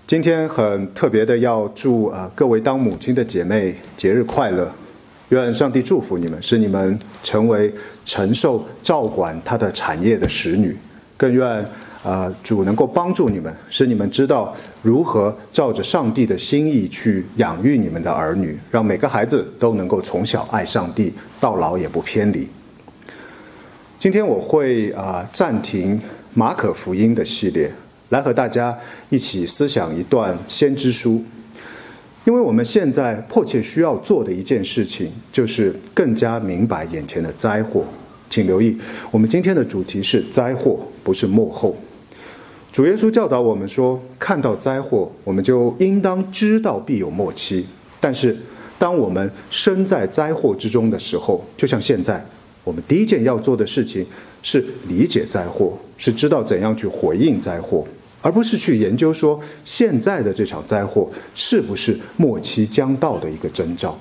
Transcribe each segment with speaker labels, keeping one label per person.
Speaker 1: 今天很特别的，要祝各位当母亲的姐妹节日快乐。愿上帝祝福你们，使你们成为承受照管他的产业的使女。更愿主能够帮助你们，使你们知道如何照着上帝的心意去养育你们的儿女，让每个孩子都能够从小爱上帝，到老也不偏离。今天我会暂停马可福音的系列，来和大家一起思想一段先知书。因为我们现在迫切需要做的一件事情，就是更加明白眼前的灾祸。请留意，我们今天的主题是灾祸，不是末后。主耶稣教导我们说，看到灾祸，我们就应当知道必有末期。但是当我们身在灾祸之中的时候，就像现在，我们第一件要做的事情是理解灾祸，是知道怎样去回应灾祸，而不是去研究说现在的这场灾祸是不是末期将到的一个征兆。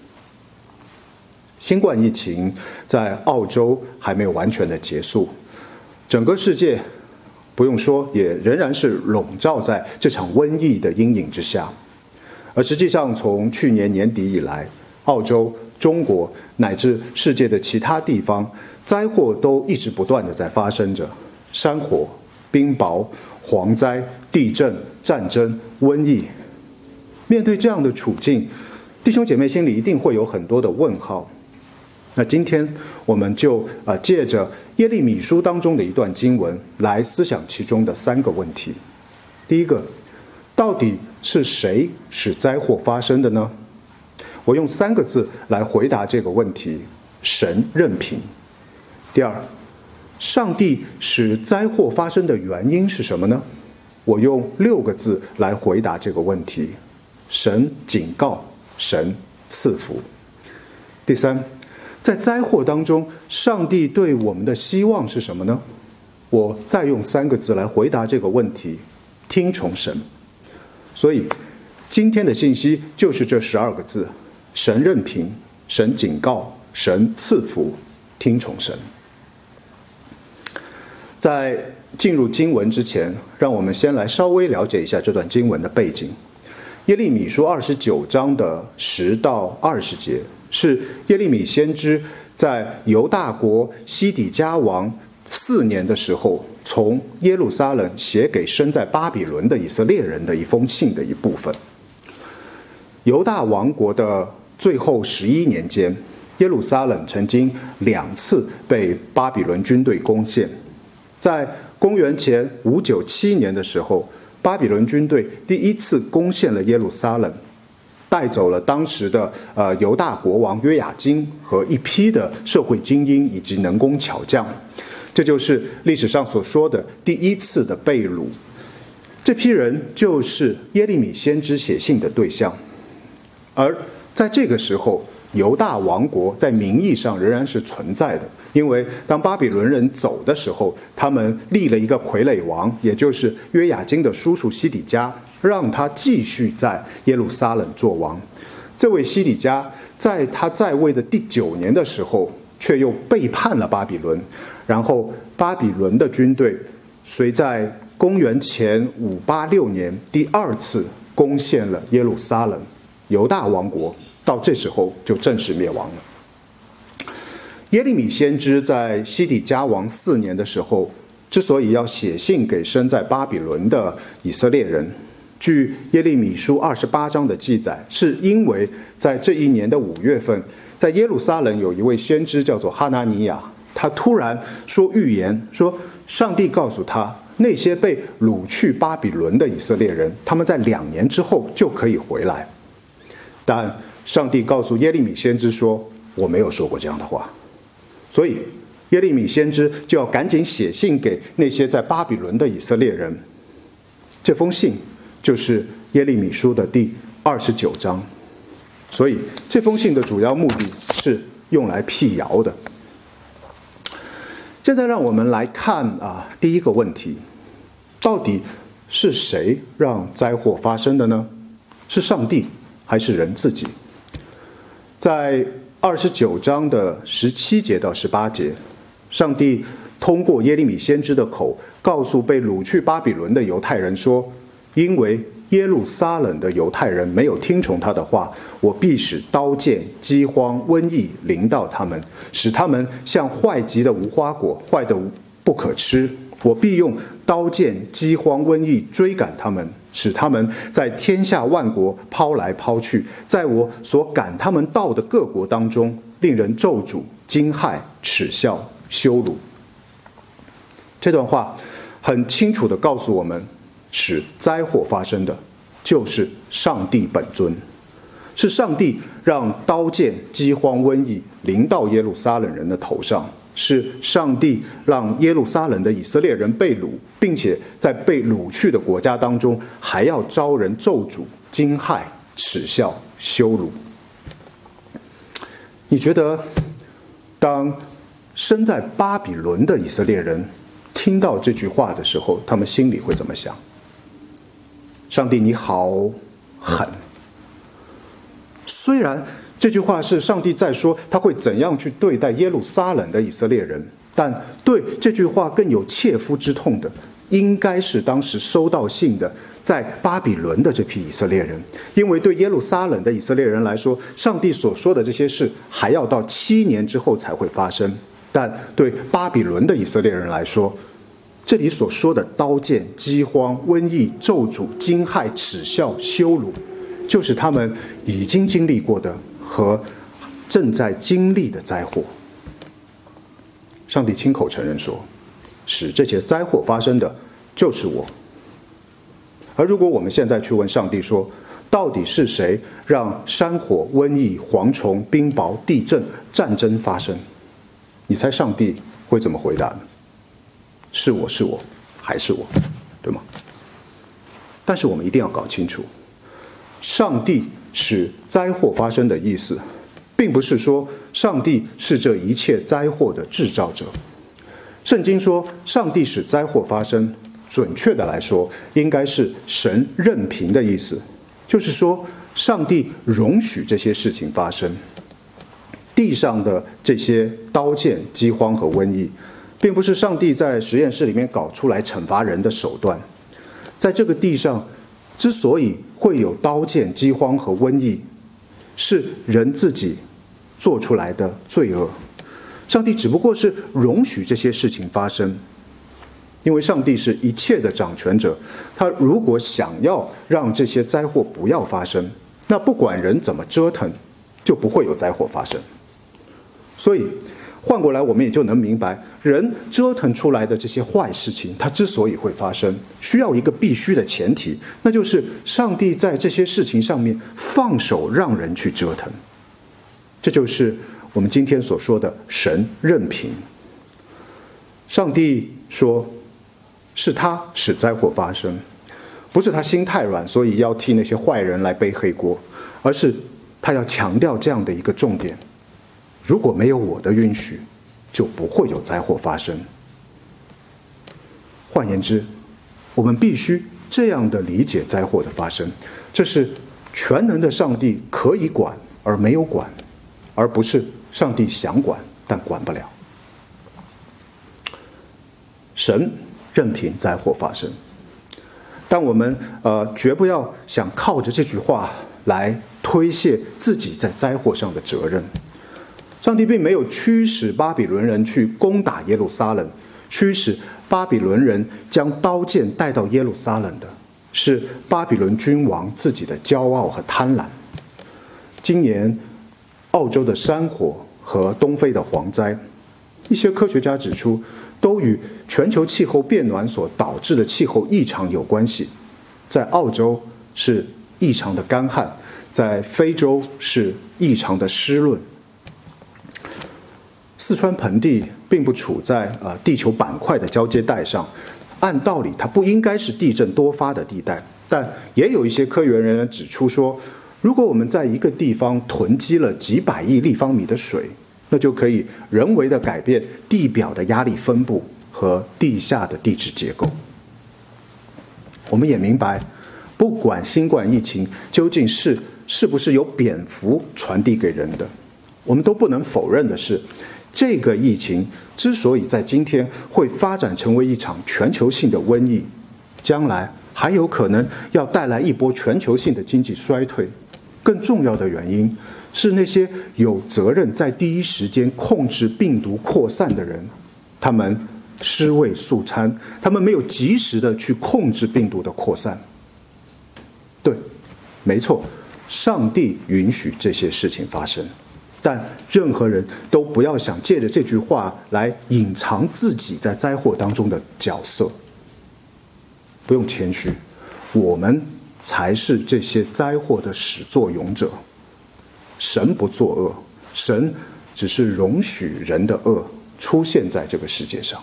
Speaker 1: 新冠疫情在澳洲还没有完全的结束，整个世界不用说，也仍然是笼罩在这场瘟疫的阴影之下。而实际上从去年年底以来，澳洲、中国乃至世界的其他地方，灾祸都一直不断的在发生着。山火、冰雹、蝗灾、地震、战争、瘟疫。面对这样的处境，弟兄姐妹心里一定会有很多的问号。那今天我们就借着耶利米书当中的一段经文来思想其中的3个问题。第一个，到底是谁使灾祸发生的呢？我用3个字来回答这个问题：神任凭。第二，上帝使灾祸发生的原因是什么呢？我用6个字来回答这个问题：神警告，神赐福。第三，在灾祸当中，上帝对我们的希望是什么呢？我再用3个字来回答这个问题：听从神。所以今天的信息就是这12个字：神任凭，神警告，神赐福，听从神。在进入经文之前，让我们先来稍微了解一下这段经文的背景。耶利米书29章的10到20节，是耶利米先知在犹大国西底家王4年的时候，从耶路撒冷写给身在巴比伦的以色列人的一封信的一部分。犹大王国的最后11年间，耶路撒冷曾经2次被巴比伦军队攻陷。在公元前597年的时候，巴比伦军队第1次攻陷了耶路撒冷，带走了当时的犹大国王约雅斤和一批的社会精英以及能工巧匠。这就是历史上所说的第1次的被掳。这批人就是耶利米先知写信的对象。而在这个时候，犹大王国在名义上仍然是存在的，因为当巴比伦人走的时候，他们立了一个傀儡王，也就是约雅斤的叔叔西底家，让他继续在耶路撒冷做王。这位西底家在他在位的第9年的时候，却又背叛了巴比伦，然后巴比伦的军队虽在公元前586年第2次攻陷了耶路撒冷，犹大王国到这时候就正式灭亡了。耶利米先知在西底家王4年的时候，之所以要写信给身在巴比伦的以色列人，据耶利米书28章的记载，是因为在这一年的5月份，在耶路撒冷有一位先知叫做哈拿尼亚，他突然说预言，说上帝告诉他，那些被掳去巴比伦的以色列人，他们在2年之后就可以回来。但上帝告诉耶利米先知说，我没有说过这样的话。所以耶利米先知就要赶紧写信给那些在巴比伦的以色列人。这封信就是耶利米书的第29章。所以这封信的主要目的是用来辟谣的。现在让我们来看第一个问题，到底是谁让灾祸发生的呢？是上帝还是人自己？在29章的17节到18节，上帝通过耶利米先知的口告诉被掳去巴比伦的犹太人说，因为耶路撒冷的犹太人没有听从他的话，我必使刀剑、饥荒、瘟疫临到他们，使他们像坏极的无花果，坏得不可吃。我必用刀剑、饥荒、瘟疫追赶他们，使他们在天下万国抛来抛去，在我所赶他们到的各国当中，令人咒诅、惊骇、耻笑、羞辱。这段话很清楚地告诉我们，使灾祸发生的就是上帝本尊，是上帝让刀剑、饥荒、瘟疫临到耶路撒冷人的头上，是上帝让耶路撒冷的以色列人被掳，并且在被掳去的国家当中还要招人咒诅、惊骇、耻笑、羞辱。你觉得当身在巴比伦的以色列人听到这句话的时候，他们心里会怎么想？上帝你好狠。虽然这句话是上帝在说他会怎样去对待耶路撒冷的以色列人，但对这句话更有切肤之痛的，应该是当时收到信的在巴比伦的这批以色列人。因为对耶路撒冷的以色列人来说，上帝所说的这些事还要到7年之后才会发生，但对巴比伦的以色列人来说，这里所说的刀剑、饥荒、瘟疫、咒诅、惊骇、耻笑、羞辱，就是他们已经经历过的和正在经历的灾祸。上帝亲口承认说，使这些灾祸发生的就是我。而如果我们现在去问上帝说，到底是谁让山火、瘟疫、蝗虫、冰雹、地震、战争发生？你猜上帝会怎么回答呢？是我，是我，还是我，对吗？但是我们一定要搞清楚，上帝使灾祸发生的意思，并不是说上帝是这一切灾祸的制造者。圣经说上帝使灾祸发生，准确的来说应该是神任凭的意思，就是说上帝容许这些事情发生。地上的这些刀剑、饥荒和瘟疫，并不是上帝在实验室里面搞出来惩罚人的手段。在这个地上之所以会有刀剑、饥荒和瘟疫，是人自己做出来的罪恶。上帝只不过是容许这些事情发生，因为上帝是一切的掌权者，他如果想要让这些灾祸不要发生，那不管人怎么折腾，就不会有灾祸发生。所以换过来，我们也就能明白，人折腾出来的这些坏事情，它之所以会发生，需要一个必须的前提，那就是上帝在这些事情上面放手让人去折腾。这就是我们今天所说的神任凭。上帝说，是他使灾祸发生，不是他心太软，所以要替那些坏人来背黑锅，而是他要强调这样的一个重点：如果没有我的允许，就不会有灾祸发生。换言之，我们必须这样的理解灾祸的发生，这是全能的上帝可以管而没有管，而不是上帝想管但管不了。神任凭灾祸发生，但我们绝不要想靠着这句话来推卸自己在灾祸上的责任。上帝并没有驱使巴比伦人去攻打耶路撒冷，驱使巴比伦人将刀剑带到耶路撒冷的是巴比伦君王自己的骄傲和贪婪。今年澳洲的山火和东非的蝗灾，一些科学家指出，都与全球气候变暖所导致的气候异常有关系。在澳洲是异常的干旱，在非洲是异常的湿润。四川盆地并不处在地球板块的交接带上，按道理它不应该是地震多发的地带，但也有一些科研人员指出说，如果我们在一个地方囤积了几百亿立方米的水，那就可以人为的改变地表的压力分布和地下的地质结构。我们也明白，不管新冠疫情究竟是不是由蝙蝠传递给人的，我们都不能否认的是，这个疫情之所以在今天会发展成为一场全球性的瘟疫，将来还有可能要带来一波全球性的经济衰退。更重要的原因是，那些有责任在第一时间控制病毒扩散的人，他们尸位素餐，他们没有及时的去控制病毒的扩散。对，没错，上帝允许这些事情发生，但任何人都不要想借着这句话来隐藏自己在灾祸当中的角色。不用谦虚，我们才是这些灾祸的始作俑者。神不作恶，神只是容许人的恶出现在这个世界上。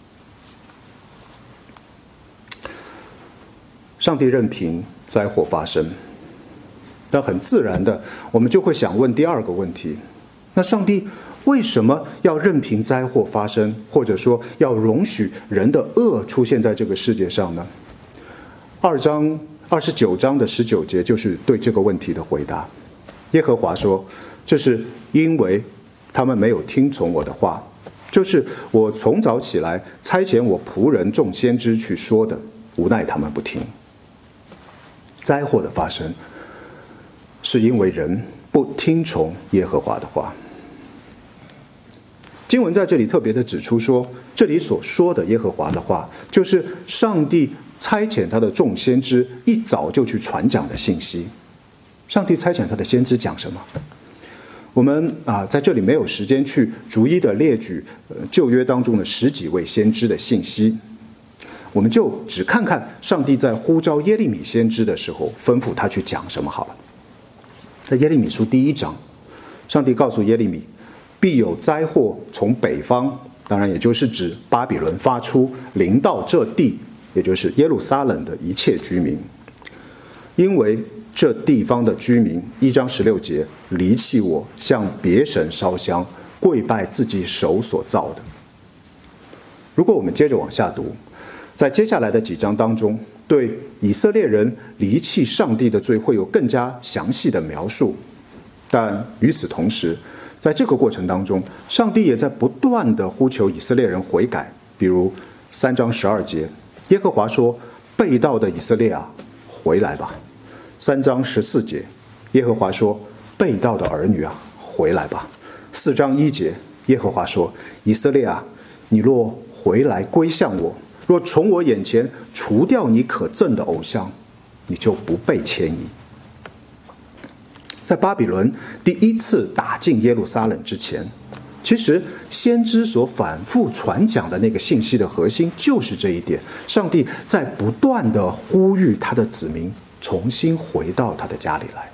Speaker 1: 上帝任凭灾祸发生，但很自然的，我们就会想问第二个问题：那上帝为什么要任凭灾祸发生，或者说要容许人的恶出现在这个世界上呢？29章的19节就是对这个问题的回答。耶和华说，这是因为他们没有听从我的话，就是我从早起来差遣我仆人众先知去说的，无奈他们不听。灾祸的发生是因为人不听从耶和华的话。经文在这里特别的指出说，这里所说的耶和华的话，就是上帝差遣他的众先知一早就去传讲的信息。上帝差遣他的先知讲什么？我们在这里没有时间去逐一的列举旧约当中的10几位先知的信息，我们就只看看上帝在呼召耶利米先知的时候吩咐他去讲什么好了。在耶利米书第1章，上帝告诉耶利米，必有灾祸从北方，当然也就是指巴比伦发出，临到这地，也就是耶路撒冷的一切居民，因为这地方的居民，1章16节，离弃我，向别神烧香，跪拜自己手所造的。如果我们接着往下读，在接下来的几章当中，对以色列人离弃上帝的罪会有更加详细的描述。但与此同时，在这个过程当中，上帝也在不断的呼求以色列人悔改。比如3章12节，耶和华说，背道的以色列啊，回来吧。3章14节，耶和华说，背道的儿女啊，回来吧。4章1节，耶和华说，以色列啊，你若回来归向我，若从我眼前除掉你可憎的偶像，你就不被迁移。在巴比伦第一次打进耶路撒冷之前，其实先知所反复传讲的那个信息的核心就是这一点：上帝在不断的呼吁他的子民重新回到他的家里来。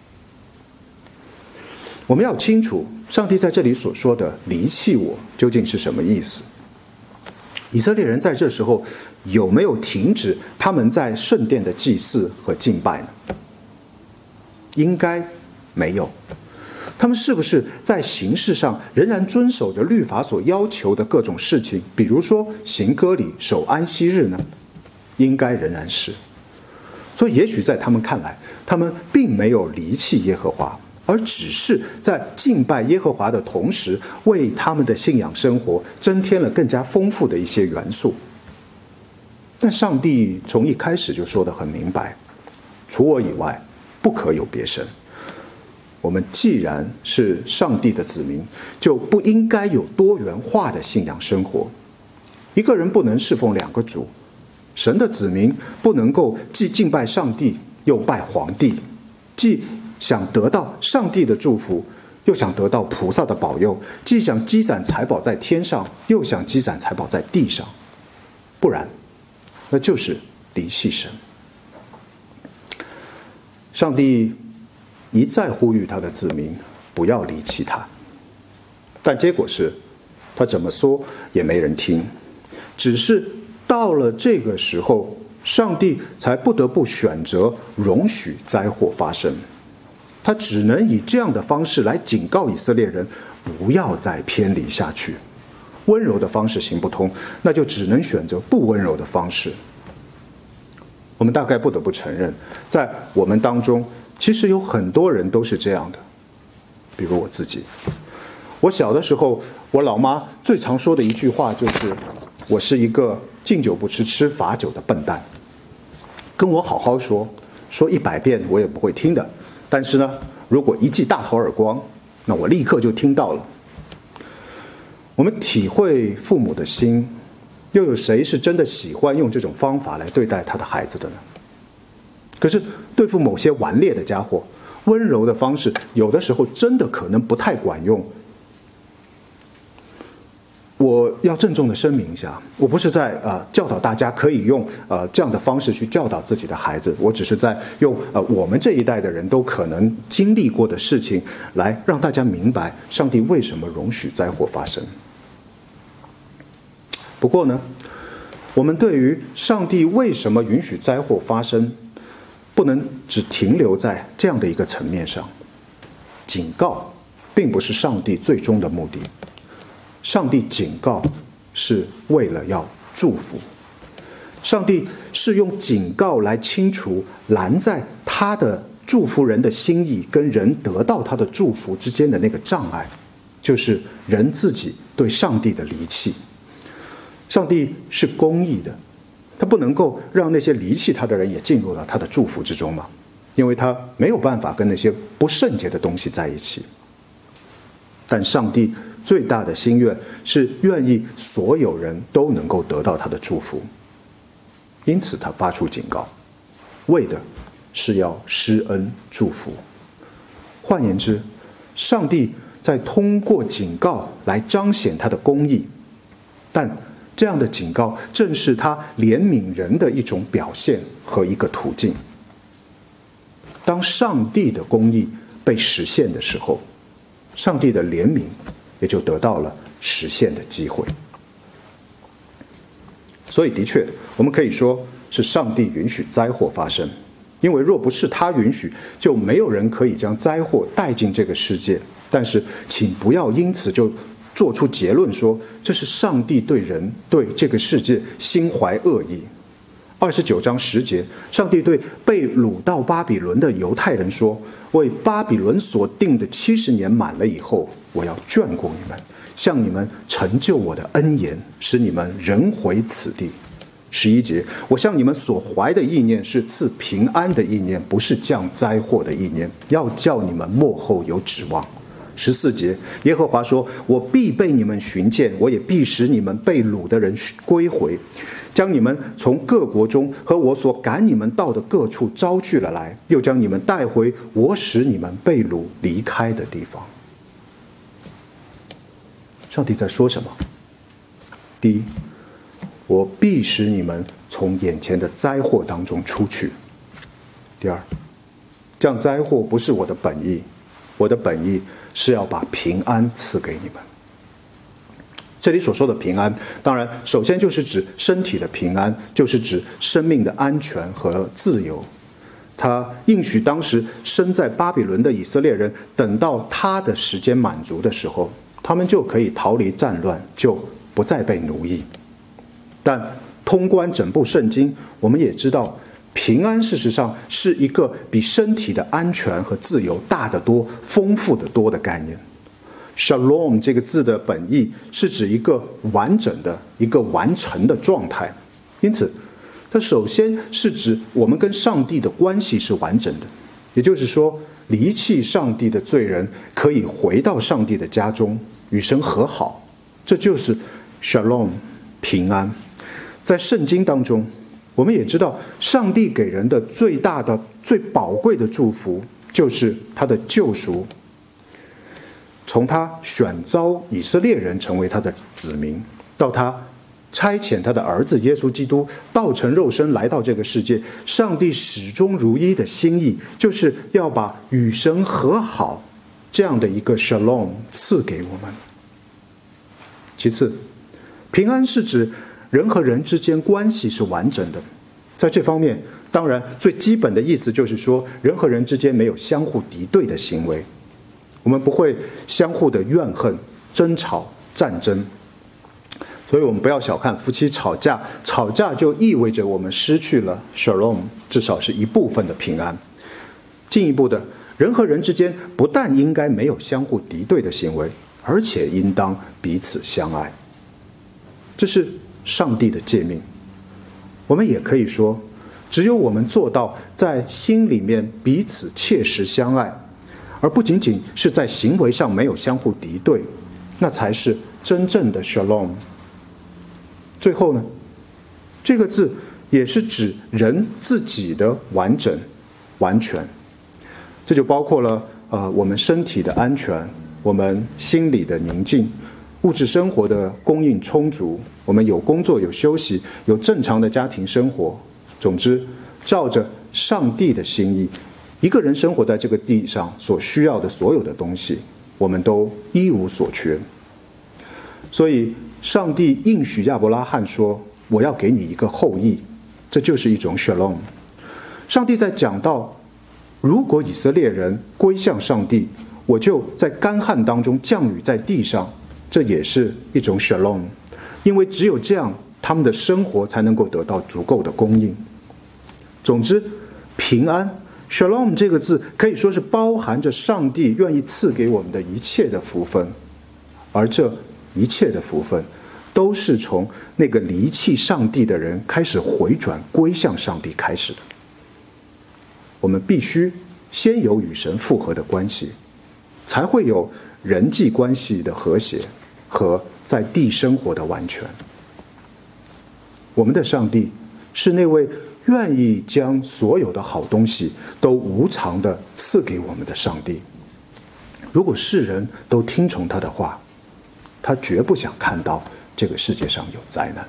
Speaker 1: 我们要清楚，上帝在这里所说的离弃我究竟是什么意思。以色列人在这时候有没有停止他们在圣殿的祭祀和敬拜呢？应该没有。他们是不是在形式上仍然遵守着律法所要求的各种事情，比如说行割礼、守安息日呢？应该仍然是。所以也许在他们看来，他们并没有离弃耶和华，而只是在敬拜耶和华的同时，为他们的信仰生活增添了更加丰富的一些元素。但上帝从一开始就说得很明白，除我以外不可有别神。我们既然是上帝的子民，就不应该有多元化的信仰生活。一个人不能侍奉两个主，神的子民不能够既敬拜上帝又拜皇帝，既想得到上帝的祝福，又想得到菩萨的保佑，既想积攒财宝在天上，又想积攒财宝在地上，不然那就是离弃神。上帝一再呼吁他的子民不要离弃他，但结果是他怎么说也没人听。只是到了这个时候，上帝才不得不选择容许灾祸发生。他只能以这样的方式来警告以色列人不要再偏离下去。温柔的方式行不通，那就只能选择不温柔的方式。我们大概不得不承认，在我们当中其实有很多人都是这样的。比如我自己，我小的时候，我老妈最常说的一句话就是，我是一个敬酒不吃吃罚酒的笨蛋。 跟我好好说，说100遍我也不会听的。但是呢，如果一记大头耳光，那我立刻就听到了。我们体会父母的心，又有谁是真的喜欢用这种方法来对待他的孩子的呢？可是对付某些顽劣的家伙，温柔的方式有的时候真的可能不太管用。我要郑重的声明一下，我不是在教导大家可以用这样的方式去教导自己的孩子，我只是在用我们这一代的人都可能经历过的事情来让大家明白上帝为什么容许灾祸发生。不过呢，我们对于上帝为什么允许灾祸发生，不能只停留在这样的一个层面上。警告并不是上帝最终的目的，上帝警告是为了要祝福。上帝是用警告来清除拦在他的祝福人的心意跟人得到他的祝福之间的那个障碍，就是人自己对上帝的离弃。上帝是公义的，他不能够让那些离弃他的人也进入到他的祝福之中嘛，因为他没有办法跟那些不圣洁的东西在一起。但上帝最大的心愿是愿意所有人都能够得到他的祝福，因此他发出警告，为的是要施恩祝福。换言之，上帝在通过警告来彰显他的公义，但这样的警告正是他怜悯人的一种表现和一个途径。当上帝的公义被实现的时候，上帝的怜悯也就得到了实现的机会。所以的确，我们可以说是上帝允许灾祸发生，因为若不是他允许，就没有人可以将灾祸带进这个世界。但是请不要因此就做出结论说这是上帝对人对这个世界心怀恶意。29章10节，上帝对被掳到巴比伦的犹太人说，为巴比伦所定的70年满了以后，我要眷顾你们，向你们成就我的恩言，使你们人回此地。11节，我向你们所怀的意念是赐平安的意念，不是降灾祸的意念，要叫你们末后有指望。14节，耶和华说，我必被你们寻见，我也必使你们被掳的人归回，将你们从各国中和我所赶你们到的各处招聚了来，又将你们带回我使你们被掳离开的地方。上帝在说什么？第一，我必使你们从眼前的灾祸当中出去。第二，降灾祸不是我的本意，我的本意是要把平安赐给你们。这里所说的平安，当然首先就是指身体的平安，就是指生命的安全和自由。他应许当时身在巴比伦的以色列人，等到他的时间满足的时候，他们就可以逃离战乱，就不再被奴役。但通关整部圣经，我们也知道平安事实上是一个比身体的安全和自由大得多、丰富得多的概念。Shalom 这个字的本意是指一个完整的、一个完成的状态，因此它首先是指我们跟上帝的关系是完整的，也就是说，离弃上帝的罪人可以回到上帝的家中，与神和好，这就是 Shalom 平安。在圣经当中，我们也知道上帝给人的最大的最宝贵的祝福就是他的救赎，从他选召以色列人成为他的子民，到他差遣他的儿子耶稣基督道成肉身来到这个世界，上帝始终如一的心意就是要把与神和好这样的一个 Shalom 赐给我们。其次，平安是指人和人之间关系是完整的，在这方面当然最基本的意思就是说，人和人之间没有相互敌对的行为，我们不会相互的怨恨、争吵、战争。所以我们不要小看夫妻吵架，吵架就意味着我们失去了 Shalom， 至少是一部分的平安。进一步的，人和人之间不但应该没有相互敌对的行为，而且应当彼此相爱，这是上帝的诫命。我们也可以说， 只有我们做到在心里面彼此切实相爱，而不仅仅是在行为上没有相互敌对，那才是真正的 Shalom。 最后呢，这个字也是指人自己的完整完全，这就包括了我们身体的安全，我们心理的宁静，物质生活的供应充足，我们有工作有休息，有正常的家庭生活。总之，照着上帝的心意，一个人生活在这个地上所需要的所有的东西，我们都一无所缺。所以上帝应许亚伯拉罕说，我要给你一个后裔，这就是一种 Shalom。 上帝在讲到，如果以色列人归向上帝，我就在干旱当中降雨在地上，这也是一种 Shalom。 因为只有这样，他们的生活才能够得到足够的供应。总之，平安 Shalom 这个字可以说是包含着上帝愿意赐给我们的一切的福分，而这一切的福分都是从那个离弃上帝的人开始回转归向上帝开始的。我们必须先有与神复合的关系，才会有人际关系的和谐和在地生活的完全。我们的上帝是那位愿意将所有的好东西都无偿地赐给我们的上帝。如果世人都听从他的话，他绝不想看到这个世界上有灾难。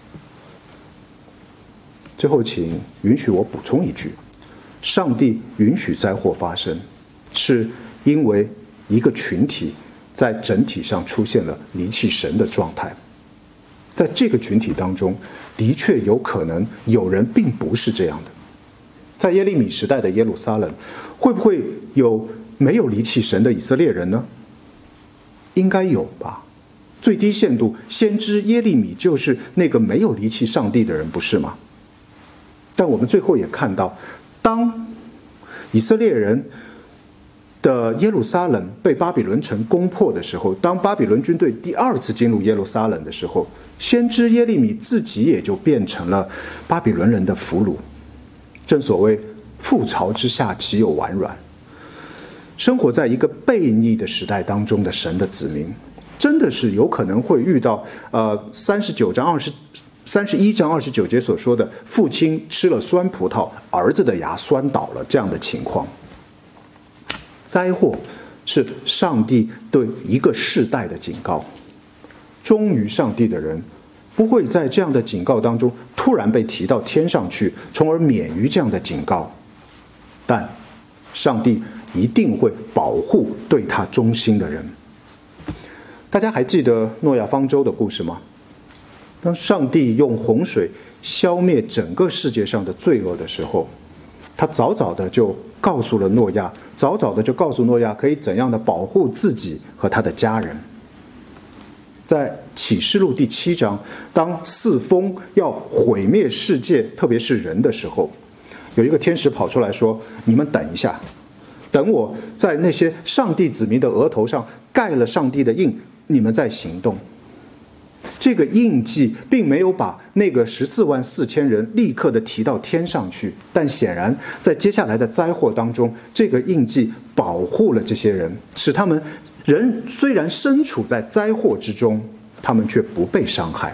Speaker 1: 最后请允许我补充一句，上帝允许灾祸发生，是因为一个群体在整体上出现了离弃神的状态。在这个群体当中，的确有可能有人并不是这样的。在耶利米时代的耶路撒冷，会不会有没有离弃神的以色列人呢？应该有吧。最低限度，先知耶利米就是那个没有离弃上帝的人，不是吗？但我们最后也看到，当以色列人的耶路撒冷被巴比伦城攻破的时候，当巴比伦军队第二次进入耶路撒冷的时候，先知耶利米自己也就变成了巴比伦人的俘虏。正所谓覆巢之下岂有完卵。生活在一个悖逆的时代当中的神的子民，真的是有可能会遇到31章29节所说的父亲吃了酸葡萄，儿子的牙酸倒了这样的情况。灾祸是上帝对一个世代的警告，忠于上帝的人不会在这样的警告当中突然被提到天上去，从而免于这样的警告。但上帝一定会保护对他忠心的人。大家还记得诺亚方舟的故事吗？当上帝用洪水消灭整个世界上的罪恶的时候，他早早的就告诉了诺亚，可以怎样的保护自己和他的家人。在启示录第7章，当四风要毁灭世界，特别是人的时候，有一个天使跑出来说，你们等一下，等我在那些上帝子民的额头上盖了上帝的印，你们再行动。这个印记并没有把那个144000人立刻的提到天上去，但显然在接下来的灾祸当中，这个印记保护了这些人，使他们人虽然身处在灾祸之中，他们却不被伤害。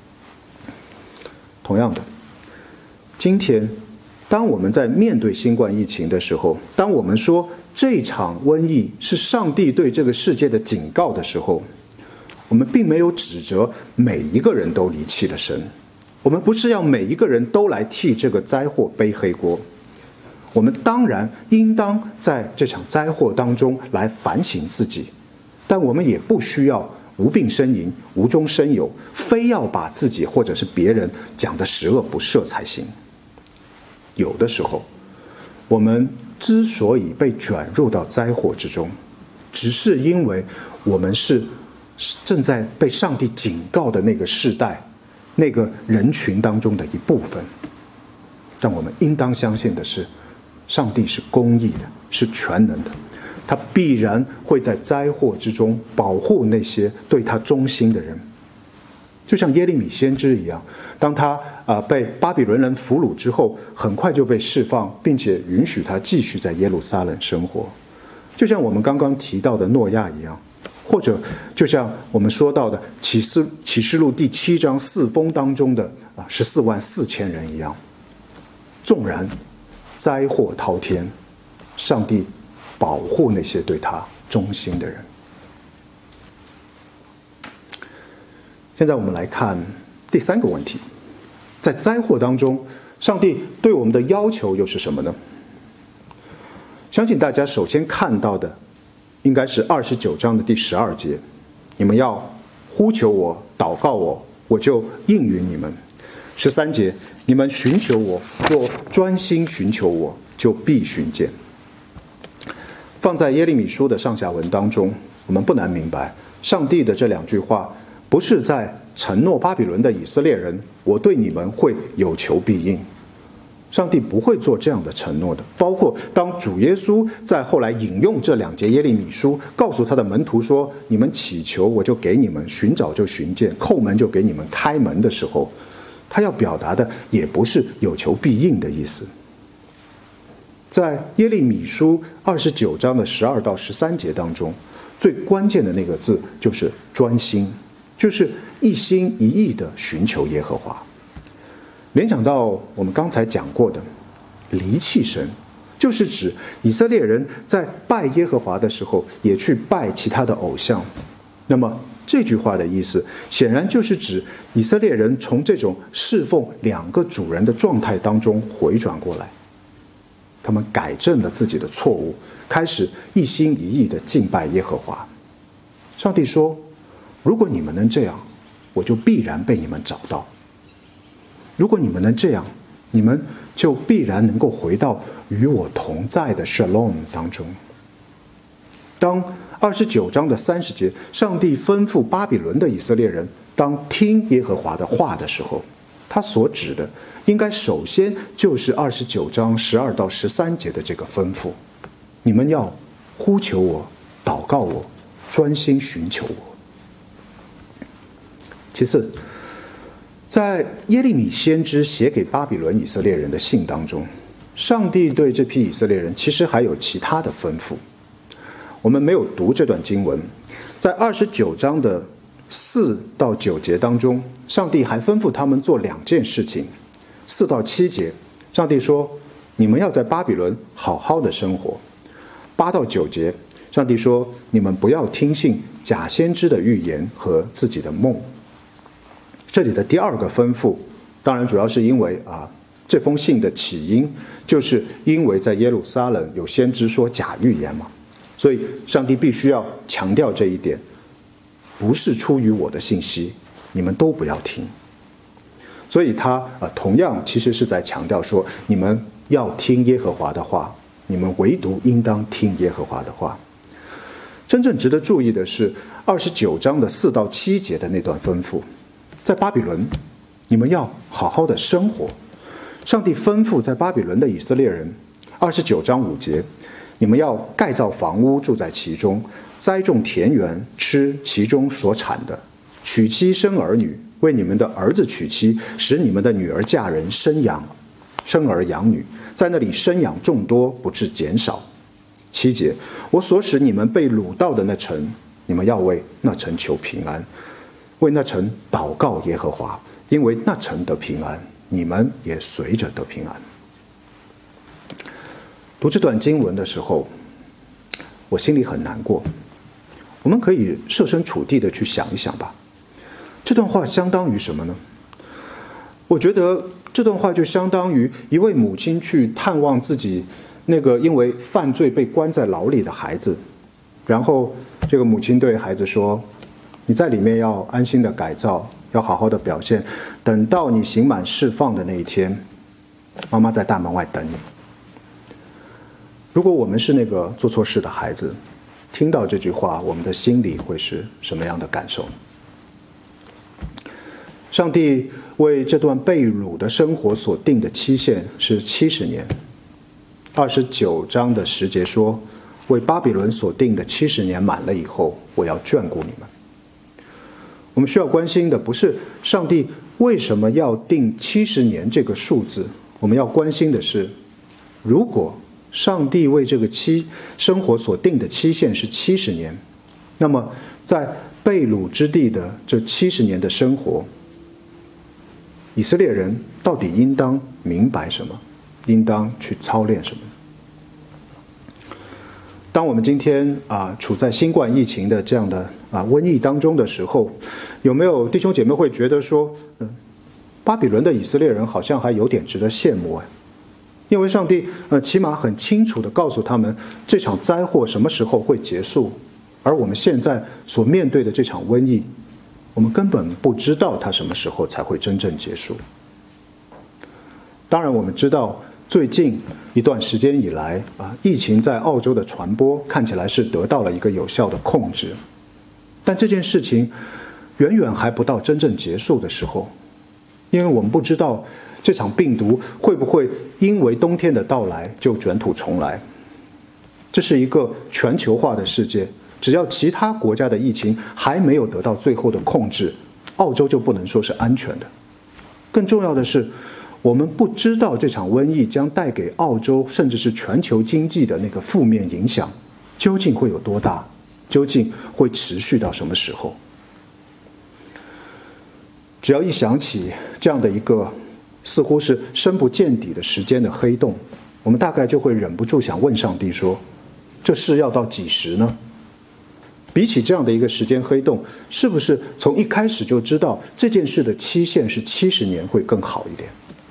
Speaker 1: 同样的，今天当我们在面对新冠疫情的时候，当我们说这场瘟疫是上帝对这个世界的警告的时候，我们并没有指责每一个人都离弃了神，我们不是要每一个人都来替这个灾祸背黑锅。我们当然应当在这场灾祸当中来反省自己，但我们也不需要无病呻吟、无中生有，非要把自己或者是别人讲得十恶不赦才行。有的时候，我们之所以被卷入到灾祸之中，只是因为我们是正在被上帝警告的那个世代、那个人群当中的一部分。但我们应当相信的是，上帝是公义的，是全能的，他必然会在灾祸之中保护那些对他忠心的人。 就像耶利米先知一样，当他被巴比伦人俘虏之后，很快就被释放，并且允许他继续在耶路撒冷生活。就像我们刚刚提到的诺亚一样，或者就像我们说到的启示录第7章4封当中的144000人一样，纵然灾祸滔天，上帝保护那些对他忠心的人。现在我们来看第3个问题，在灾祸当中，上帝对我们的要求又是什么呢？相信大家首先看到的应该是29章的第12节，你们要呼求我，祷告我，我就应允你们。13节，你们寻求我，若专心寻求我，就必寻见。放在耶利米书的上下文当中，我们不难明白，上帝的这2句话不是在承诺巴比伦的以色列人，我对你们会有求必应。上帝不会做这样的承诺的。包括当主耶稣在后来引用这2节耶利米书，告诉他的门徒说，你们祈求我就给你们，寻找就寻见，叩门就给你们开门的时候，他要表达的也不是有求必应的意思。在耶利米书29章的12到13节当中，最关键的那个字就是专心，就是一心一意的寻求耶和华。联想到我们刚才讲过的离弃神，就是指以色列人在拜耶和华的时候也去拜其他的偶像。那么这句话的意思显然就是指以色列人从这种侍奉2个主人的状态当中回转过来，他们改正了自己的错误，开始一心一意的敬拜耶和华。上帝说，如果你们能这样，我就必然被你们找到。如果你们能这样，你们就必然能够回到与我同在的 Shalom 当中。当29章的30节，上帝吩咐巴比伦的以色列人当听耶和华的话的时候，他所指的应该首先就是29章12到13节的这个吩咐，你们要呼求我，祷告我，专心寻求我。其次，在耶利米先知写给巴比伦以色列人的信当中，上帝对这批以色列人其实还有其他的吩咐。我们没有读这段经文，在29章的4到9节当中，上帝还吩咐他们做2件事情。4到7节，上帝说，你们要在巴比伦好好的生活。8到9节，上帝说，你们不要听信假先知的预言和自己的梦。这里的第2个吩咐，当然主要是因为这封信的起因就是因为在耶路撒冷有先知说假预言嘛，所以上帝必须要强调这一点，不是出于我的信息，你们都不要听。所以他同样其实是在强调说，你们要听耶和华的话，你们唯独应当听耶和华的话。真正值得注意的是29章的4到7节的那段吩咐，在巴比伦你们要好好的生活。上帝吩咐在巴比伦的以色列人，29章5节，你们要盖造房屋，住在其中，栽种田园，吃其中所产的，娶妻生儿女，为你们的儿子娶妻，使你们的女儿嫁人，生儿养女，在那里生养众多，不致减少。7节，我所使你们被掳到的那城，你们要为那城求平安，为那城祷告耶和华，因为那城得平安，你们也随着得平安。读这段经文的时候，我心里很难过。我们可以设身处地的去想一想吧，这段话相当于什么呢？我觉得这段话就相当于一位母亲去探望自己那个因为犯罪被关在牢里的孩子，然后这个母亲对孩子说，你在里面要安心的改造，要好好的表现，等到你刑满释放的那一天，妈妈在大门外等你。如果我们是那个做错事的孩子，听到这句话，我们的心里会是什么样的感受？上帝为这段被掳的生活所定的期限是70年。29章的10节说，为巴比伦所定的70年满了以后，我要眷顾你们。 我们需要关心的不是上帝为什么要定70年这个数字，我们要关心的是，如果上帝为这个生活所定的期限是70年，那么在被掳之地的这70年的生活，以色列人到底应当明白什么，应当去操练什么？当我们今天处在新冠疫情的这样的瘟疫当中的时候，有没有弟兄姐妹会觉得说，巴比伦的以色列人好像还有点值得羡慕？因为上帝起码很清楚地告诉他们这场灾祸什么时候会结束，而我们现在所面对的这场瘟疫，我们根本不知道它什么时候才会真正结束。当然我们知道最近一段时间以来疫情在澳洲的传播看起来是得到了一个有效的控制，但这件事情远远还不到真正结束的时候，因为我们不知道这场病毒会不会因为冬天的到来就卷土重来。这是一个全球化的世界，只要其他国家的疫情还没有得到最后的控制，澳洲就不能说是安全的。更重要的是，我们不知道这场瘟疫将带给澳洲甚至是全球经济的那个负面影响究竟会有多大，究竟会持续到什么时候。只要一想起这样的一个似乎是深不见底的时间的黑洞，我们大概就会忍不住想问上帝说，这事要到几时呢？比起这样的一个时间黑洞，是不是从一开始就知道这件事的期限是70年会更好一点？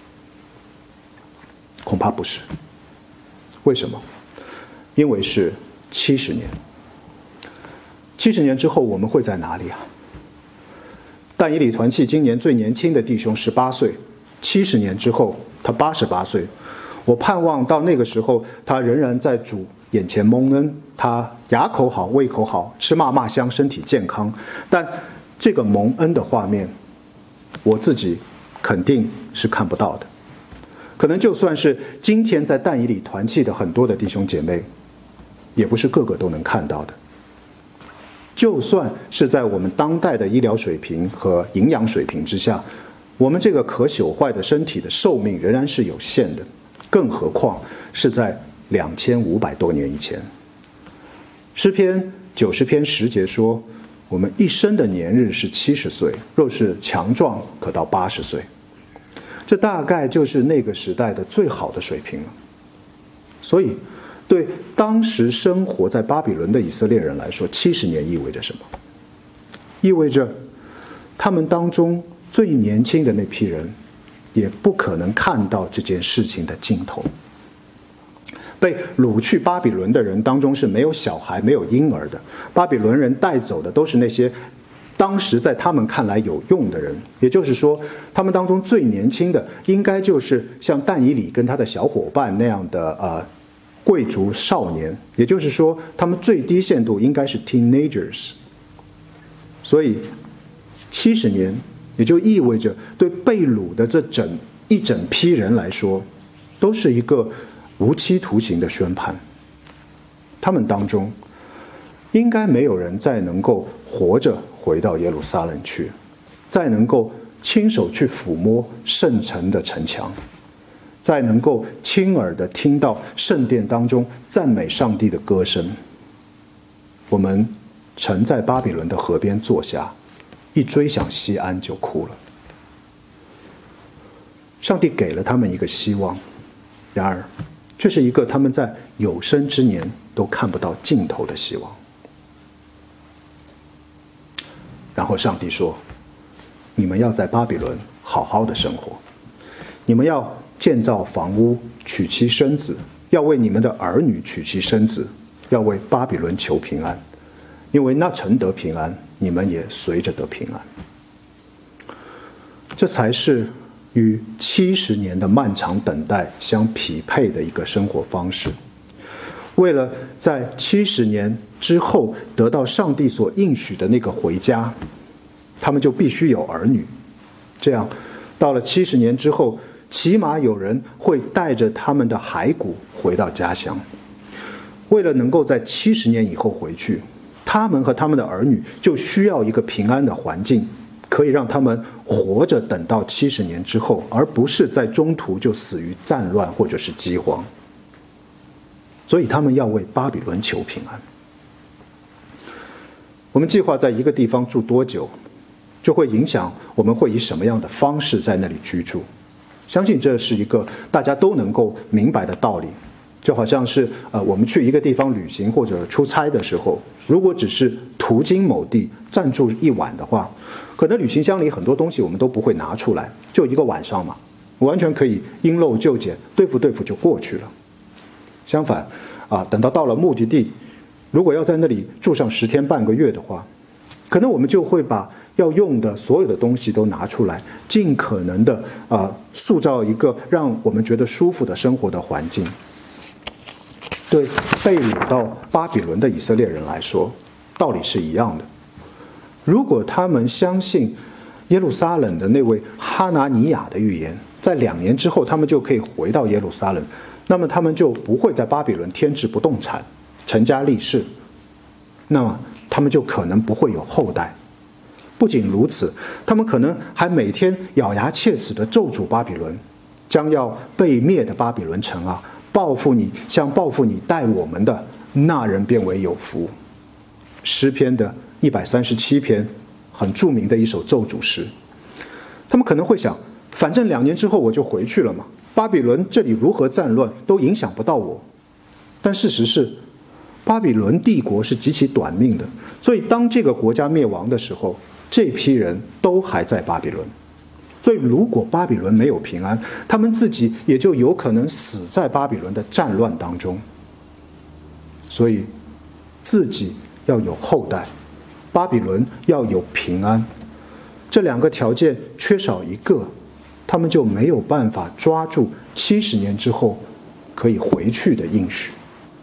Speaker 1: 恐怕不是。为什么？因为是70年。70年之后我们会在哪里啊？但以理团契今年最年轻的弟兄18岁，70年之后他88岁。我盼望到那个时候他仍然在主眼前蒙恩，他牙口好，胃口好，吃嘛嘛香，身体健康。但这个蒙恩的画面，我自己肯定是看不到的。可能就算是今天在但以理团契的很多的弟兄姐妹，也不是个个都能看到的。就算是在我们当代的医疗水平和营养水平之下，我们这个可朽坏的身体的寿命仍然是有限的，更何况是在2500多年以前。诗篇90篇10节说，我们一生的年日是70岁，若是强壮可到80岁。这大概就是那个时代的最好的水平了。所以对当时生活在巴比伦的以色列人来说，70年意味着什么？意味着他们当中最年轻的那批人也不可能看到这件事情的尽头。被掳去巴比伦的人当中是没有小孩没有婴儿的，巴比伦人带走的都是那些当时在他们看来有用的人，也就是说他们当中最年轻的应该就是像但以理跟他的小伙伴那样的贵族少年，也就是说他们最低限度应该是 teenagers。 所以70年也就意味着对被掳的这一整批人来说都是一个无期徒刑的宣判。他们当中应该没有人再能够活着回到耶路撒冷去，再能够亲手去抚摸圣城的城墙，再能够亲耳地听到圣殿当中赞美上帝的歌声。我们曾在巴比伦的河边坐下，一追想西安就哭了。上帝给了他们一个希望，然而这是一个他们在有生之年都看不到尽头的希望。然后上帝说，你们要在巴比伦好好的生活，你们要建造房屋，娶妻生子，要为你们的儿女娶妻生子，要为巴比伦求平安，因为那城得平安，你们也随着得平安。这才是与70年的漫长等待相匹配的一个生活方式。为了在70年之后得到上帝所应许的那个回家，他们就必须有儿女。这样到了70年之后，起码有人会带着他们的骸骨回到家乡。为了能够在70年以后回去， 他们和他们的儿女就需要一个平安的环境，可以让他们活着等到70年之后，而不是在中途就死于战乱或者是饥荒。所以他们要为巴比伦求平安。我们计划在一个地方住多久，就会影响我们会以什么样的方式在那里居住。相信这是一个大家都能够明白的道理。就好像是我们去一个地方旅行或者出差的时候，如果只是途经某地暂住一晚的话，可能旅行箱里很多东西我们都不会拿出来，就一个晚上嘛，完全可以因陋就简，对付就过去了。相反等到了目的地，如果要在那里住上10天半个月的话，可能我们就会把要用的所有的东西都拿出来，尽可能的塑造一个让我们觉得舒服的生活的环境。对被掳到巴比伦的以色列人来说，道理是一样的。如果他们相信耶路撒冷的那位哈拿尼亚的预言，在2年之后他们就可以回到耶路撒冷，那么他们就不会在巴比伦添置不动产，成家立室，那么他们就可能不会有后代。不仅如此，他们可能还每天咬牙切齿地咒诅巴比伦，将要被灭的巴比伦城啊，报复你，像报复你待我们的那人便为有福。诗篇的137篇很著名的一首咒诅诗。他们可能会想，反正2年之后我就回去了嘛，巴比伦这里如何战乱都影响不到我。但事实是，巴比伦帝国是极其短命的，所以当这个国家灭亡的时候，这批人都还在巴比伦。所以如果巴比伦没有平安，他们自己也就有可能死在巴比伦的战乱当中。所以自己要有后代，巴比伦要有平安，这2个条件缺少一个，他们就没有办法抓住70年之后可以回去的应许。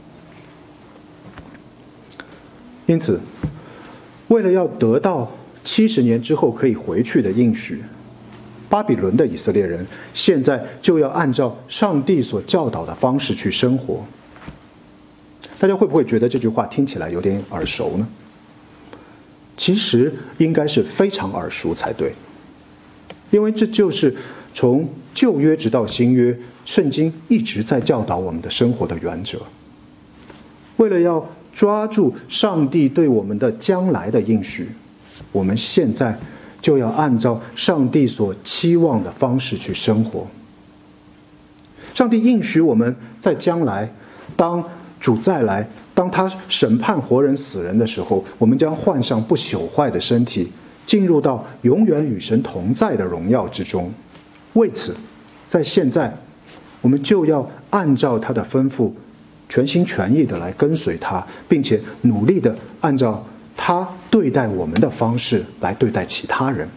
Speaker 1: 因此，为了要得到70年之后可以回去的应许，巴比伦的以色列人现在就要按照上帝所教导的方式去生活。大家会不会觉得这句话听起来有点耳熟呢？其实应该是非常耳熟才对，因为这就是从旧约直到新约，圣经一直在教导我们的生活的原则。为了要抓住上帝对我们的将来的应许，我们现在就要按照上帝所期望的方式去生活。上帝应许我们在将来，当主再来，当他审判活人死人的时候，我们将换上不朽坏的身体，进入到永远与神同在的荣耀之中。为此，在现在，我们就要按照他的吩咐，全心全意的来跟随他，并且努力的按照他对待我们的方式来对待其他人。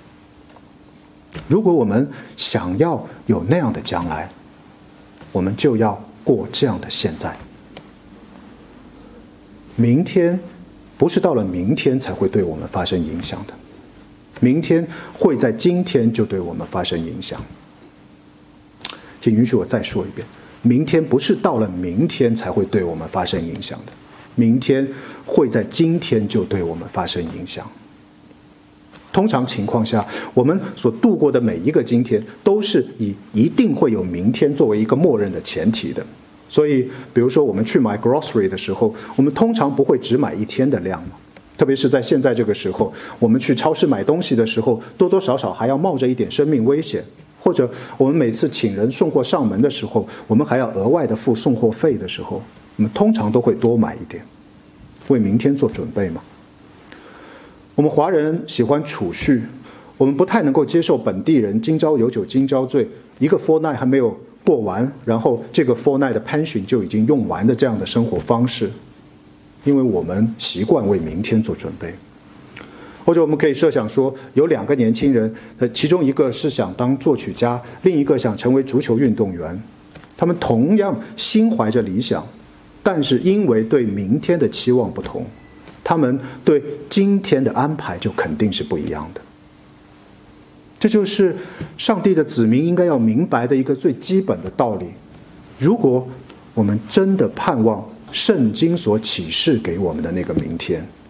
Speaker 1: 如果我们想要有那样的将来，我们就要过这样的现在。明天不是到了明天才会对我们发生影响的，明天会在今天就对我们发生影响。请允许我再说一遍，明天不是到了明天才会对我们发生影响的，明天会在今天就对我们发生影响。通常情况下，我们所度过的每一个今天都是以一定会有明天作为一个默认的前提的。所以比如说我们去买 grocery 的时候，我们通常不会只买1天的量，特别是在现在这个时候，我们去超市买东西的时候，多多少少还要冒着一点生命危险，或者我们每次请人送货上门的时候，我们还要额外的付送货费的时候，我们通常都会多买一点，为明天做准备嘛。我们华人喜欢储蓄，我们不太能够接受本地人今朝有酒今朝醉，一个 fortnight 还没有过完，然后这个 fortnight 的 pension 就已经用完的这样的生活方式，因为我们习惯为明天做准备。或者我们可以设想说，有2个年轻人，其中一个是想当作曲家，另一个想成为足球运动员，他们同样心怀着理想，但是因为对明天的期望不同，他们对今天的安排就肯定是不一样的。这就是上帝的子民应该要明白的一个最基本的道理。如果我们真的盼望圣经所启示给我们的那个明天，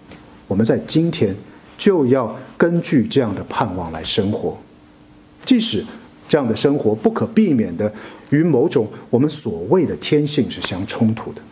Speaker 1: 我们在今天就要根据这样的盼望来生活，即使这样的生活不可避免的与某种我们所谓的天性是相冲突的。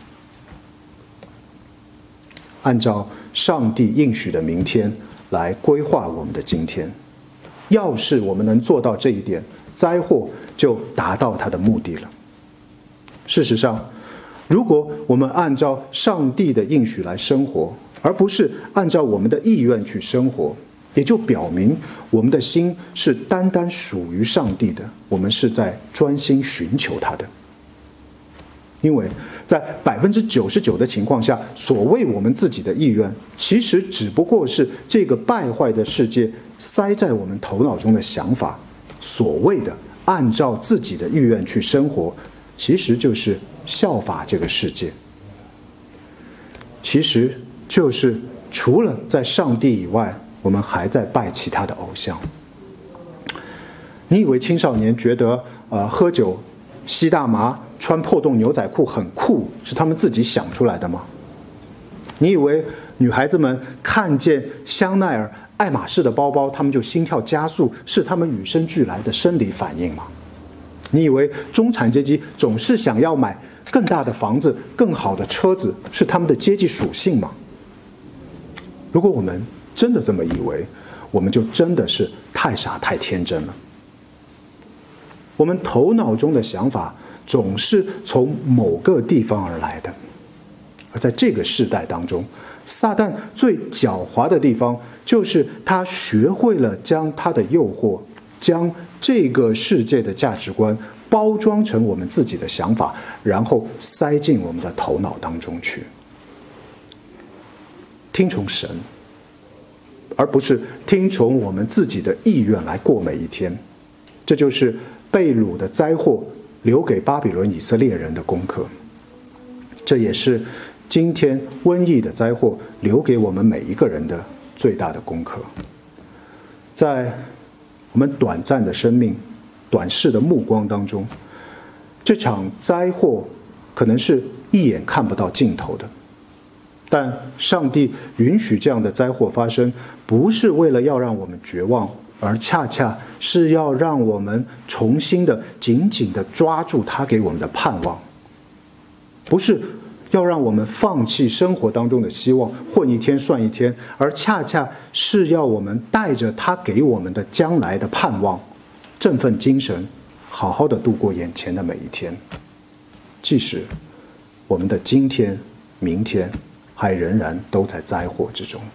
Speaker 1: 按照上帝应许的明天来规划我们的今天，要是我们能做到这一点，灾祸就达到它的目的了。事实上，如果我们按照上帝的应许来生活，而不是按照我们的意愿去生活，也就表明我们的心是单单属于上帝的，我们是在专心寻求他的。因为在99%的情况下，所谓我们自己的意愿，其实只不过是这个败坏的世界塞在我们头脑中的想法。所谓的按照自己的意愿去生活，其实就是效法这个世界，其实就是除了在上帝以外，我们还在拜其他的偶像。你以为青少年觉得喝酒、吸大麻、穿破洞牛仔裤很酷，是他们自己想出来的吗？你以为女孩子们看见香奈儿、爱马仕的包包，她们就心跳加速，是她们与生俱来的生理反应吗？你以为中产阶级总是想要买更大的房子、更好的车子，是他们的阶级属性吗？如果我们真的这么以为，我们就真的是太傻太天真了。我们头脑中的想法总是从某个地方而来的，而在这个世代当中，撒旦最狡猾的地方就是他学会了将他的诱惑，将这个世界的价值观包装成我们自己的想法，然后塞进我们的头脑当中去。听从神，而不是听从我们自己的意愿来过每一天，这就是被掳的灾祸留给巴比伦以色列人的功课，这也是今天瘟疫的灾祸留给我们每一个人的最大的功课。在我们短暂的生命、短视的目光当中，这场灾祸可能是一眼看不到尽头的，但上帝允许这样的灾祸发生，不是为了要让我们绝望，而恰恰是要让我们重新的紧紧的抓住他给我们的盼望，不是要让我们放弃生活当中的希望，混一天算一天，而恰恰是要我们带着他给我们的将来的盼望，振奋精神，好好的度过眼前的每一天，即使我们的今天、明天还仍然都在灾祸之中。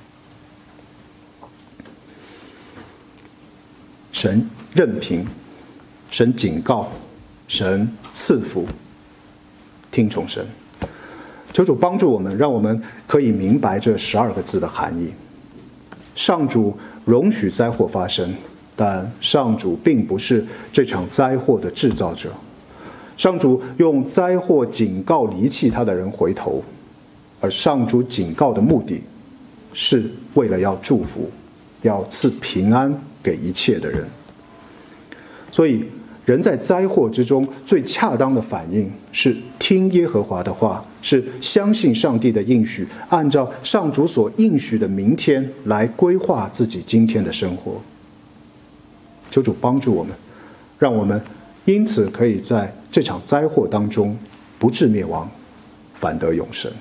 Speaker 1: 神任凭，神警告，神赐福，听从神。求主帮助我们，让我们可以明白这12个字的含义。上主容许灾祸发生，但上主并不是这场灾祸的制造者。上主用灾祸警告离弃他的人回头，而上主警告的目的是为了要祝福，要赐平安给一切的人。所以人在灾祸之中最恰当的反应是听耶和华的话，是相信上帝的应许，按照上主所应许的明天来规划自己今天的生活。求主帮助我们，让我们因此可以在这场灾祸当中不致灭亡，反得永生。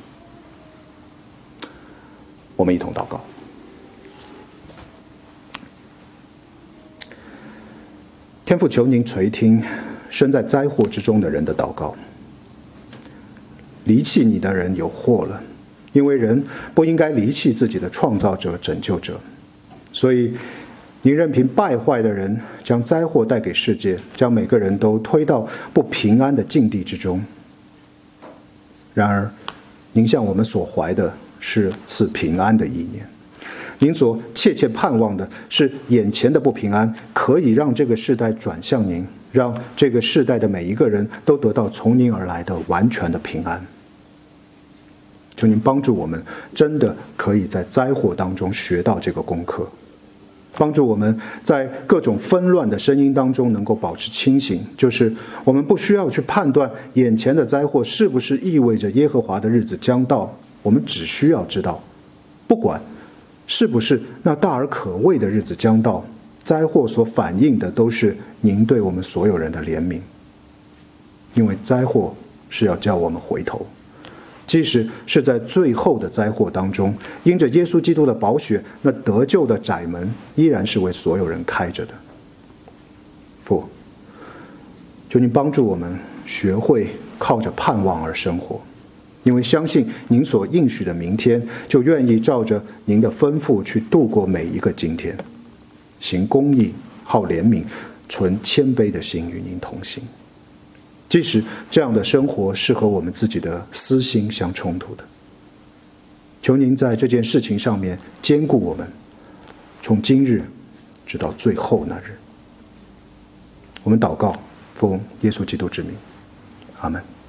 Speaker 1: 我们一同祷告。天父，求您垂听身在灾祸之中的人的祷告。离弃你的人有祸了，因为人不应该离弃自己的创造者、拯救者。所以您任凭败坏的人将灾祸带给世界，将每个人都推到不平安的境地之中。然而您向我们所怀的是赐平安的意念，您所切切盼望的是眼前的不平安可以让这个世代转向您，让这个世代的每一个人都得到从您而来的完全的平安。求您帮助我们，真的可以在灾祸当中学到这个功课，帮助我们在各种纷乱的声音当中能够保持清醒，就是我们不需要去判断眼前的灾祸是不是意味着耶和华的日子将到，我们只需要知道，不管是不是那大而可畏的日子将到，灾祸所反映的都是您对我们所有人的怜悯？因为灾祸是要叫我们回头，即使是在最后的灾祸当中，因着耶稣基督的宝血，那得救的窄门依然是为所有人开着的。父，求您帮助我们学会靠着盼望而生活，因为相信您所应许的明天，就愿意照着您的吩咐去度过每一个今天，行公义，好怜悯，存谦卑的心与您同行。即使这样的生活是和我们自己的私心相冲突的，求您在这件事情上面坚固我们，从今日直到最后那日。我们祷告，奉耶稣基督之名，阿们。